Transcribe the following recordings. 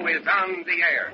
is on the air.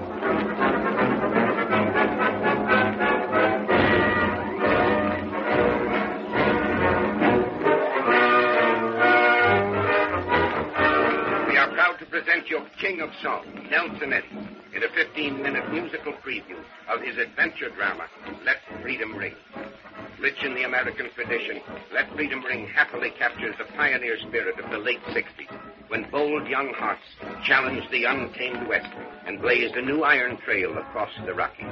We are proud to present you King of Song, Nelson Eddy, in a 15-minute musical preview of his adventure drama, Let Freedom Ring. Rich in the American tradition, Let Freedom Ring happily captures the pioneer spirit of the late 60s, when bold young hearts challenged the untamed West and blazed a new iron trail across the Rockies.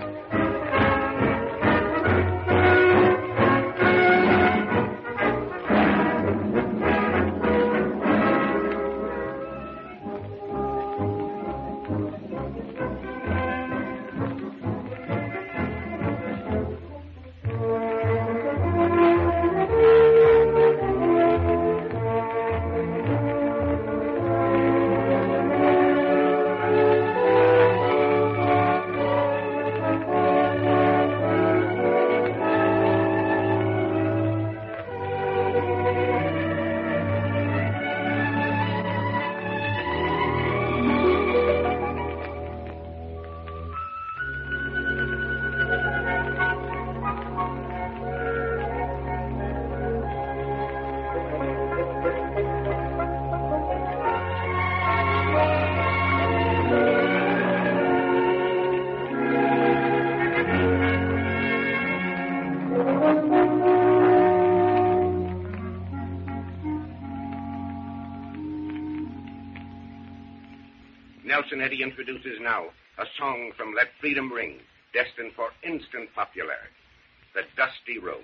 Nelson Eddy introduces now a song from Let Freedom Ring, destined for instant popularity, The Dusty Road.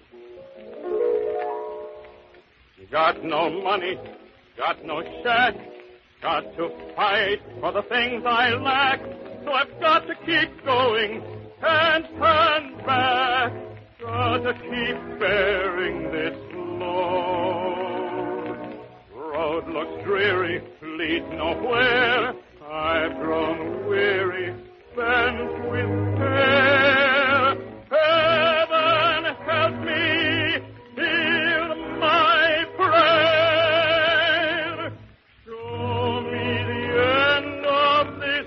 Got no money, got no shack, got to fight for the things I lack, so I've got to keep going and turn back, got to keep bearing this load. Road looks dreary, leads nowhere, I've grown weary, bent with care. Heaven help me, hear my prayer. Show me the end of this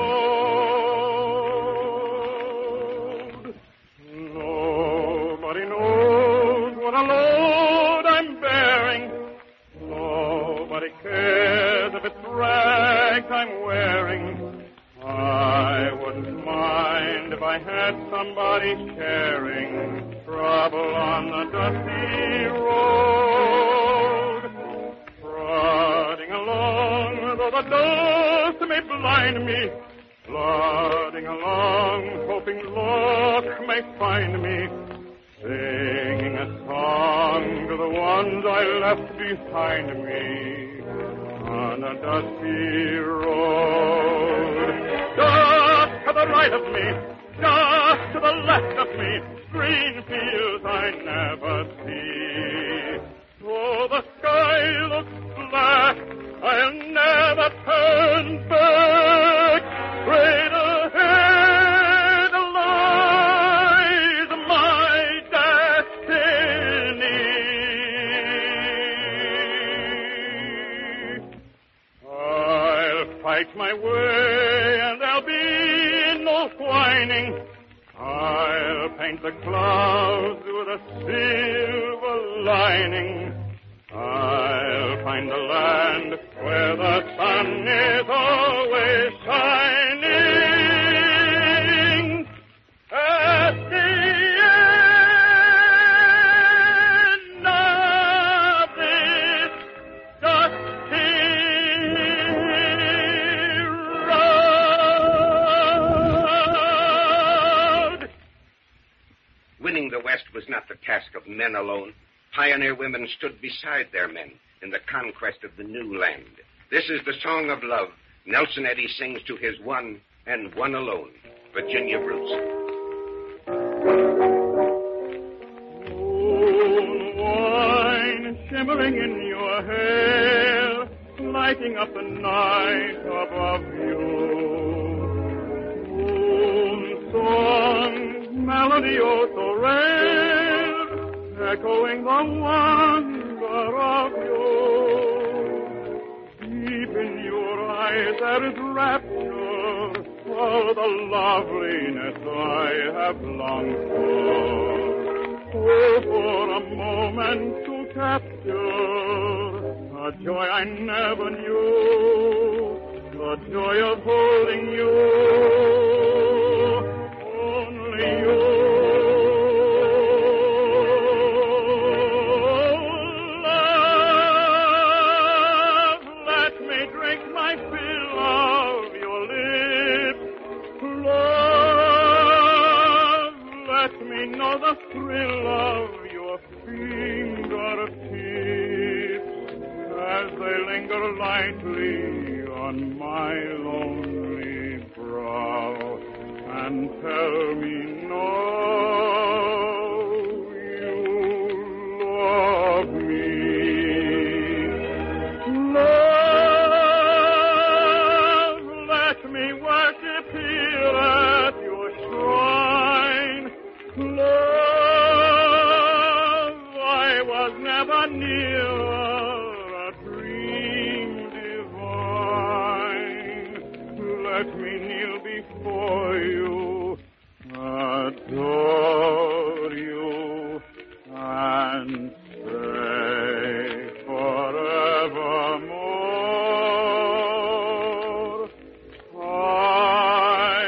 road. Nobody knows what a load I'm bearing. Nobody cares if it's rags I'm wearing. I wouldn't mind if I had somebody sharing trouble on the dusty road. Plodding along, though the dust may blind me, plodding along, hoping luck may find me, singing a song to the ones I left behind me on a dusty road. Just to the right of me, just to the left of me, green fields I never see. Though the sky looks black, I'll never turn back. Straight ahead lies my destiny. I'll fight my way and there'll be no whining. I'll paint the clouds with a silver lining. I'll find the land where the sun is always shining. At the end of this dusty road. Winning the West was not the task of men alone. Pioneer women stood beside their men in the conquest of the new land. This is the song of love Nelson Eddy sings to his one and one alone, Virginia Bruce. Moon wine shimmering in your hair, lighting up the night above you. Moon song, melody oh so rare, echoing the wonder of you. Deep in your eyes there is rapture, all the loveliness I have longed for. Oh, for a moment to capture a joy I never knew, the joy of holding you, only you. Love, let me drink my fill of your lips. Love, let me know the thrill of your fingertips as they linger lightly on my lonely brow, and tell me no, you love me. Love, let me worship here at your shrine. Love, I was never nearer a dream divine. Let me kneel before you, adore you, and say forevermore, I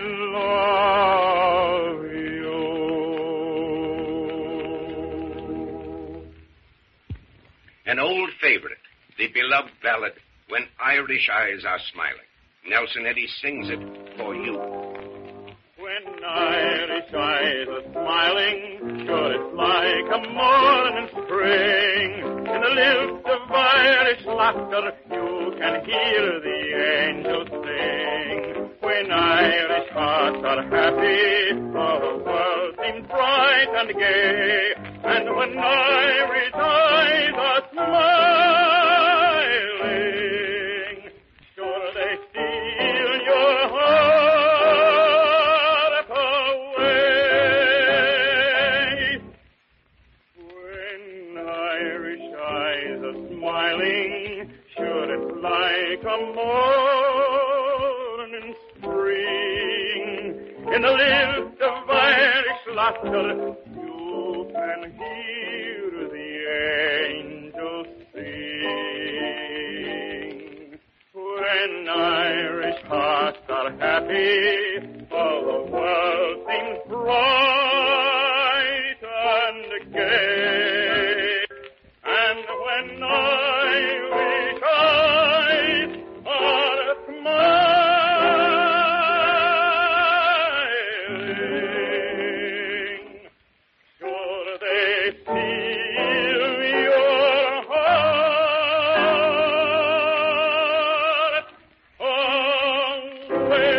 love you. An old favorite, the beloved ballad, When Irish Eyes Are Smiling. Nelson Eddy sings it for you. When Irish eyes are smiling, sure it's like a morning spring. In the lilt of Irish laughter, you can hear the angels sing. When Irish hearts are happy, all the world seems bright and gay. And when Irish eyes are smiling, sure they steal your heart away. When Irish eyes are smiling, sure it's like a morning spring. In the lilt of Irish laughter, you can hear the angels sing. When Irish hearts are happy, all the world seems bright and gay. And when Irish eyes are smiling, sure they steal your heart away.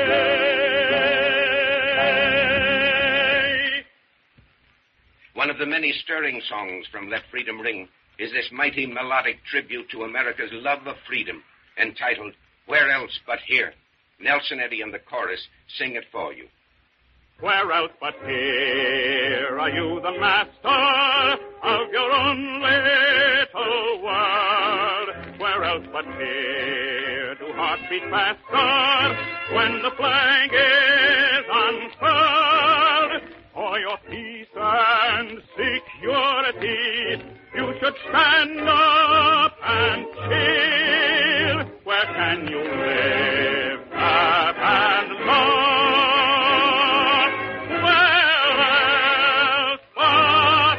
One of the many stirring songs from Let Freedom Ring is this mighty melodic tribute to America's love of freedom, entitled Where Else But Here. Nelson Eddy and the chorus sing it for you. Where else but here are you the master of your own little world? Where else but here do hearts beat faster when the flag is unfurled? For your peace and security, you should stand up and cheer. Where can you live, laugh, and love? Where else but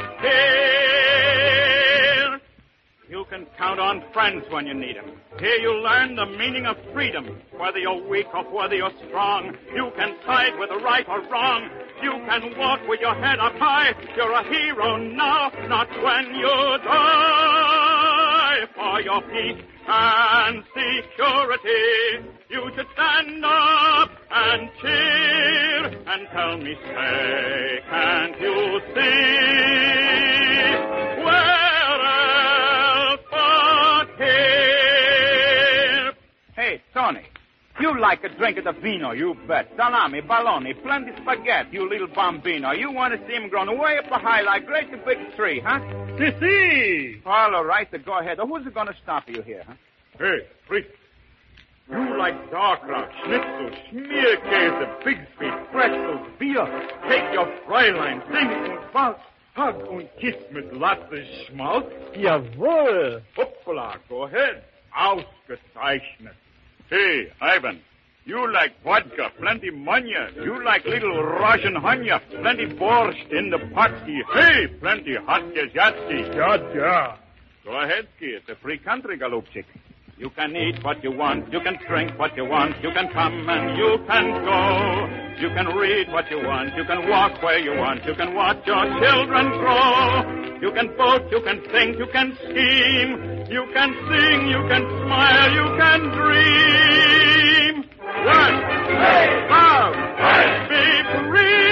here? You can count on friends when you need them. Here you learn the meaning of freedom. Whether you're weak or whether you're strong, you can side with the right or wrong. You can walk with your head up high. You're a hero now, not when you die. For your peace and security, you should stand up and cheer. And tell me, say, can't you see? Where else but here? Hey, Tony, you like a drink of the vino, you bet. Salami, bologna, plenty spaghetti, you little bambino. You want to see him growing way up high like great the big tree, huh? Si. All right, then go ahead. Who's going to stop you here, huh? Hey, priest. You like sauerkraut, schnitzel, schmierkäse, big sweet, pretzels, beer. Take your Fräulein, sing und waltz. Hug und kiss mit Lasse Schmalz. Jawohl. Hoppla, go ahead. Ausgezeichnet. Hey, Ivan, you like vodka, plenty manya. You like little Russian hanya, plenty borscht in the potski. Hey, plenty hot gazetki. Ja. Go ahead, ski. It's a free country, Galupchik. You can eat what you want. You can drink what you want. You can come and you can go. You can read what you want. You can walk where you want. You can watch your children grow. You can vote. You can think. You can scheme. You can sing. You can smile. You can dream. One, love, be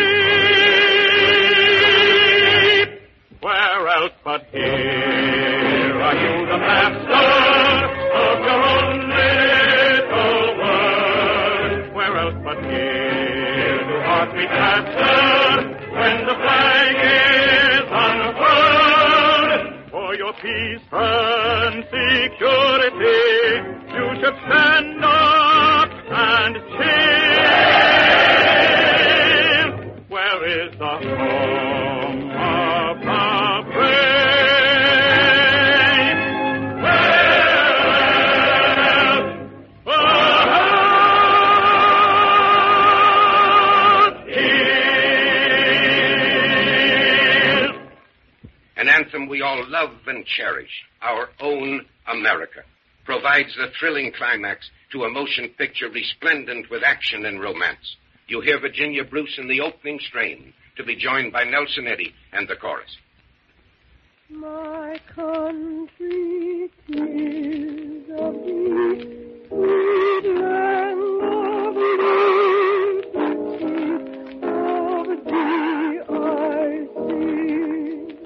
free. Where else but here are you the master of your own little world? Where else but here do hearts beat faster when the flag is unfurled? For your peace and security, you should stand up and cheer. Where is the home of the brave? An anthem we all love and cherish, our own America, provides the thrilling climax to a motion picture resplendent with action and romance. You hear Virginia Bruce in the opening strain, to be joined by Nelson Eddy and the chorus. My country, 'tis of thee, sweet land of liberty, of thee I sing.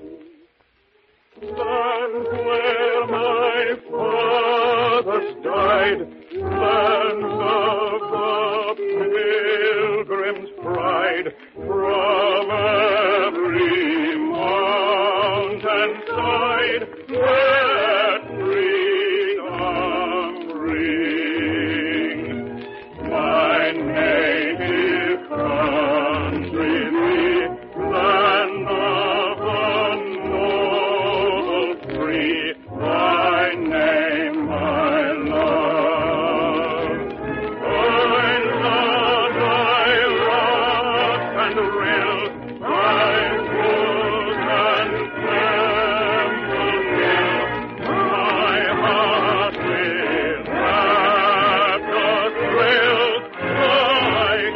Land where my fathers died, lands of the pilgrim's pride, from every mountain side, let freedom ring. My native country, the land of the noble free, thy name, my love. I love thy rocks and rills, thy woods and temple hills. My heart will rapture thrills, like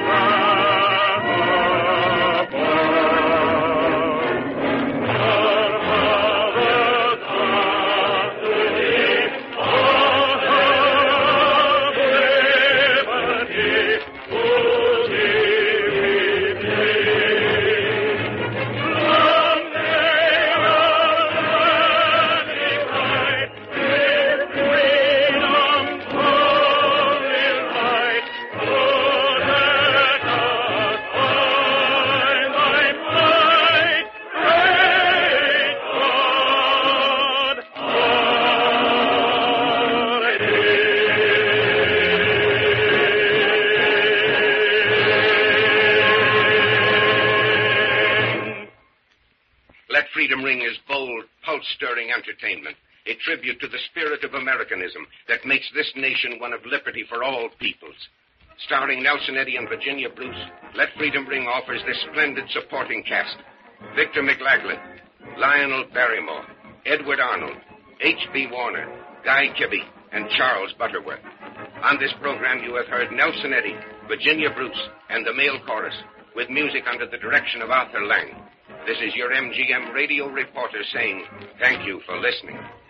above. Our father's custody, of liberty, who thee we plead. Someday our land bright, with freedom full in light, oh, let us find thy might, great God Almighty. Let Freedom Ring is bold, pulse-stirring entertainment, a tribute to the spirit of Americanism that makes this nation one of liberty for all peoples. Starring Nelson Eddy and Virginia Bruce, Let Freedom Ring offers this splendid supporting cast. Victor McLaglen, Lionel Barrymore, Edward Arnold, H.B. Warner, Guy Kibbe, and Charles Butterworth. On this program you have heard Nelson Eddy, Virginia Bruce, and the male chorus, with music under the direction of Arthur Lang. This is your MGM radio reporter saying thank you for listening.